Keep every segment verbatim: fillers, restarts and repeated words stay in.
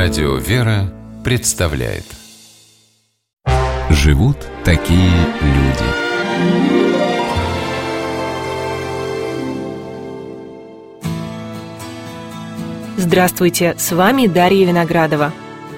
Радио «Вера» представляет. Живут такие люди. Здравствуйте, с вами Дарья Виноградова.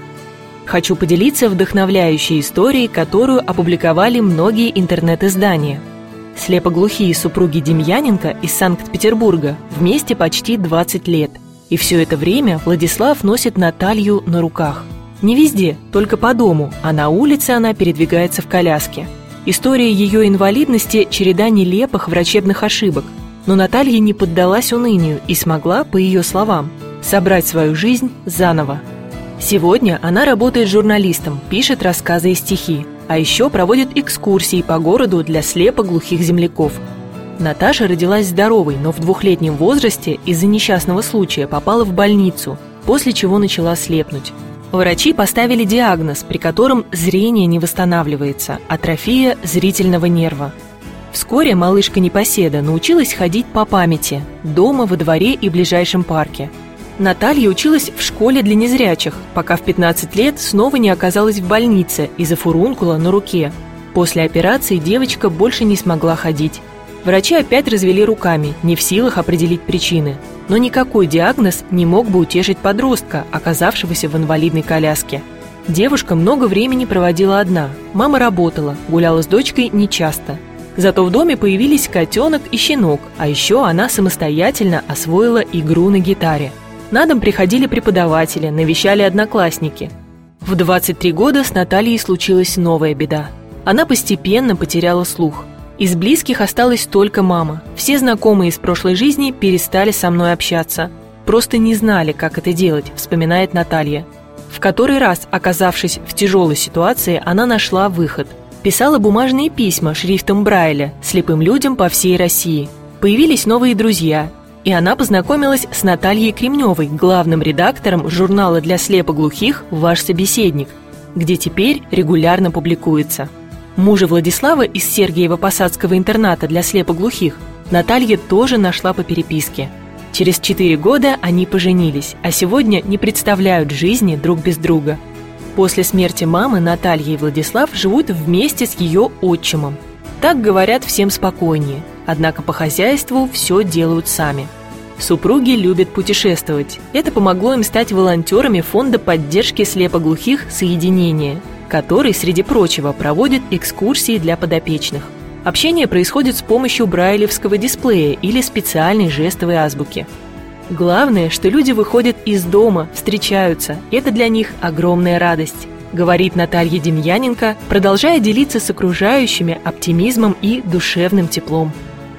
Хочу поделиться вдохновляющей историей, которую опубликовали многие интернет-издания. Слепоглухие супруги Демьяненко из Санкт-Петербурга вместе почти двадцать лет. И все это время Владислав носит Наталью на руках. Не везде, только по дому, а на улице она передвигается в коляске. История ее инвалидности – череда нелепых врачебных ошибок. Но Наталья не поддалась унынию и смогла, по ее словам, собрать свою жизнь заново. Сегодня она работает журналистом, пишет рассказы и стихи, а еще проводит экскурсии по городу для слепоглухих земляков. Наташа родилась здоровой, но в двухлетнем возрасте из-за несчастного случая попала в больницу, после чего начала слепнуть. Врачи поставили диагноз, при котором зрение не восстанавливается – атрофия зрительного нерва. Вскоре малышка-непоседа научилась ходить по памяти – дома, во дворе и ближайшем парке. Наталья училась в школе для незрячих, пока в пятнадцать лет снова не оказалась в больнице из-за фурункула на руке. После операции девочка больше не смогла ходить. Врачи опять развели руками, не в силах определить причины. Но никакой диагноз не мог бы утешить подростка, оказавшегося в инвалидной коляске. Девушка много времени проводила одна. Мама работала, гуляла с дочкой нечасто. Зато в доме появились котенок и щенок, а еще она самостоятельно освоила игру на гитаре. На дом приходили преподаватели, навещали одноклассники. В двадцать три года с Натальей случилась новая беда. Она постепенно потеряла слух. Из близких осталась только мама. Все знакомые из прошлой жизни перестали со мной общаться. Просто не знали, как это делать, вспоминает Наталья. В который раз, оказавшись в тяжелой ситуации, она нашла выход. Писала бумажные письма шрифтом Брайля слепым людям по всей России. Появились новые друзья. И она познакомилась с Натальей Кремневой, главным редактором журнала для слепоглухих «Ваш собеседник», где теперь регулярно публикуется. Мужа Владислава из Сергиево-Посадского интерната для слепоглухих Наталья тоже нашла по переписке. Через четыре года они поженились, а сегодня не представляют жизни друг без друга. После смерти мамы Наталья и Владислав живут вместе с ее отчимом. Так говорят всем спокойнее, однако по хозяйству все делают сами. Супруги любят путешествовать. Это помогло им стать волонтерами фонда поддержки слепоглухих «Соединение», который, среди прочего, проводит экскурсии для подопечных. Общение происходит с помощью брайлевского дисплея или специальной жестовой азбуки. Главное, что люди выходят из дома, встречаются. Это для них огромная радость, говорит Наталья Демьяненко, продолжая делиться с окружающими оптимизмом и душевным теплом.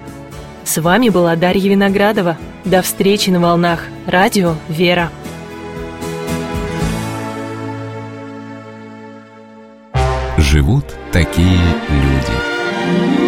С вами была Дарья Виноградова. До встречи на волнах. Радио «Вера». Живут такие люди.